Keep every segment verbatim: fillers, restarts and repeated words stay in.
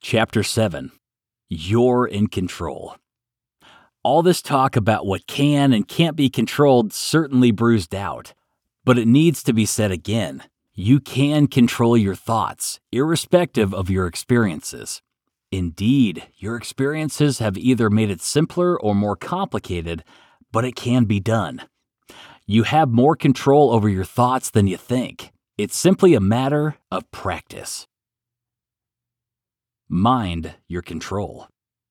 Chapter seven. You're in control. All this talk about what can and can't be controlled certainly brews doubt. But it needs to be said again. You can control your thoughts, irrespective of your experiences. Indeed, your experiences have either made it simpler or more complicated, but it can be done. You have more control over your thoughts than you think. It's simply a matter of practice. Mind your control.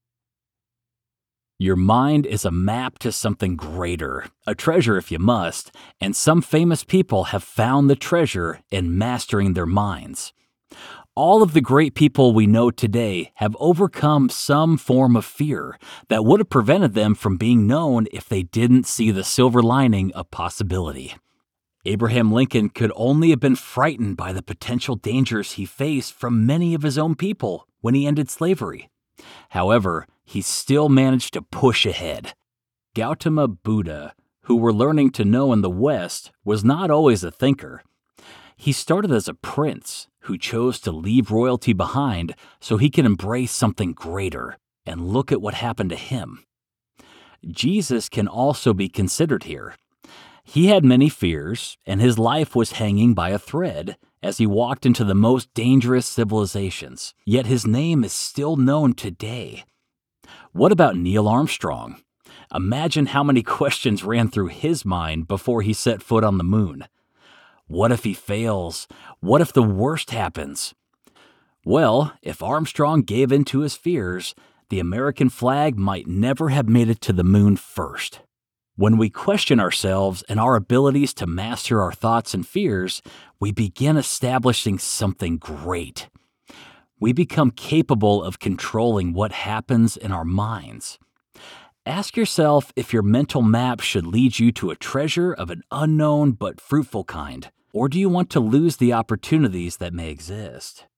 Your mind is a map to something greater, a treasure if you must, and some famous people have found the treasure in mastering their minds. All of the great people we know today have overcome some form of fear that would have prevented them from being known if they didn't see the silver lining of possibility. Abraham Lincoln could only have been frightened by the potential dangers he faced from many of his own people when he ended slavery. However, he still managed to push ahead. Gautama Buddha, who we're learning to know in the West, was not always a thinker. He started as a prince who chose to leave royalty behind so he could embrace something greater, and look at what happened to him. Jesus can also be considered here. He had many fears, and his life was hanging by a thread as he walked into the most dangerous civilizations, yet his name is still known today. What about Neil Armstrong? Imagine how many questions ran through his mind before he set foot on the moon. What if he fails? What if the worst happens? Well, if Armstrong gave in to his fears, the American flag might never have made it to the moon first. When we question ourselves and our abilities to master our thoughts and fears, we begin establishing something great. We become capable of controlling what happens in our minds. Ask yourself if your mental map should lead you to a treasure of an unknown but fruitful kind, or do you want to lose the opportunities that may exist?